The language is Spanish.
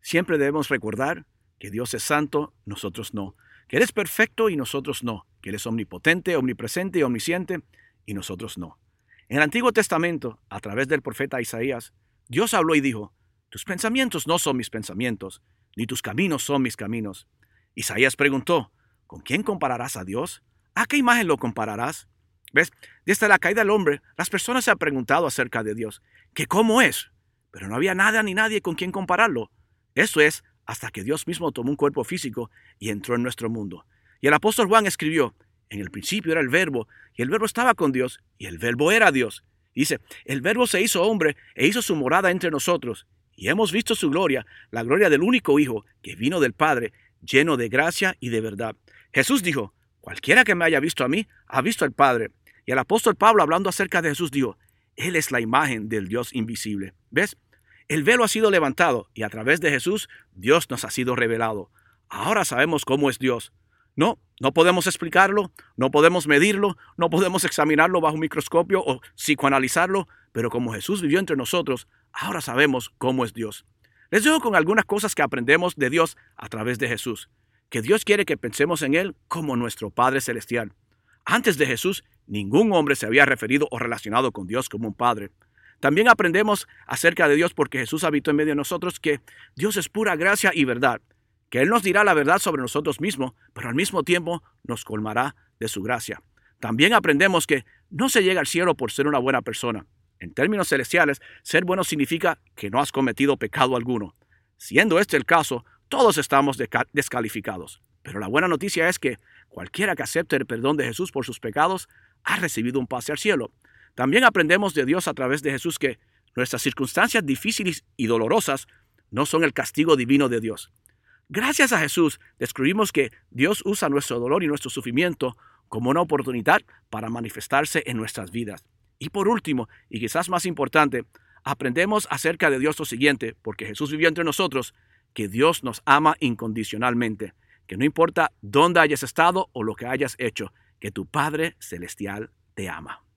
Siempre debemos recordar que Dios es santo, nosotros no. Que Él es perfecto y nosotros no. Que Él es omnipotente, omnipresente y omnisciente y nosotros no. En el Antiguo Testamento, a través del profeta Isaías, Dios habló y dijo: tus pensamientos no son mis pensamientos, ni tus caminos son mis caminos. Isaías preguntó: ¿con quién compararás a Dios? ¿A qué imagen lo compararás? ¿Ves? Desde la caída del hombre, las personas se han preguntado acerca de Dios, que cómo es, pero no había nada ni nadie con quien compararlo. Eso es, hasta que Dios mismo tomó un cuerpo físico y entró en nuestro mundo. Y el apóstol Juan escribió: en el principio era el Verbo, y el Verbo estaba con Dios, y el Verbo era Dios. Dice: el Verbo se hizo hombre e hizo su morada entre nosotros, y hemos visto su gloria, la gloria del único Hijo que vino del Padre, lleno de gracia y de verdad. Jesús dijo: cualquiera que me haya visto a mí, ha visto al Padre. Y el apóstol Pablo, hablando acerca de Jesús, dijo: Él es la imagen del Dios invisible. ¿Ves? El velo ha sido levantado y a través de Jesús, Dios nos ha sido revelado. Ahora sabemos cómo es Dios. No podemos explicarlo, no podemos medirlo, no podemos examinarlo bajo un microscopio o psicoanalizarlo, pero como Jesús vivió entre nosotros, ahora sabemos cómo es Dios. Les dejo con algunas cosas que aprendemos de Dios a través de Jesús. Que Dios quiere que pensemos en Él como nuestro Padre Celestial. Antes de Jesús, ningún hombre se había referido o relacionado con Dios como un Padre. También aprendemos acerca de Dios porque Jesús habitó en medio de nosotros que Dios es pura gracia y verdad. Que Él nos dirá la verdad sobre nosotros mismos, pero al mismo tiempo nos colmará de su gracia. También aprendemos que no se llega al cielo por ser una buena persona. En términos celestiales, ser bueno significa que no has cometido pecado alguno. Siendo este el caso, todos estamos descalificados. Pero la buena noticia es que cualquiera que acepte el perdón de Jesús por sus pecados ha recibido un pase al cielo. También aprendemos de Dios a través de Jesús que nuestras circunstancias difíciles y dolorosas no son el castigo divino de Dios. Gracias a Jesús, descubrimos que Dios usa nuestro dolor y nuestro sufrimiento como una oportunidad para manifestarse en nuestras vidas. Y por último, y quizás más importante, aprendemos acerca de Dios lo siguiente, porque Jesús vivió entre nosotros, que Dios nos ama incondicionalmente, que no importa dónde hayas estado o lo que hayas hecho, que tu Padre Celestial te ama.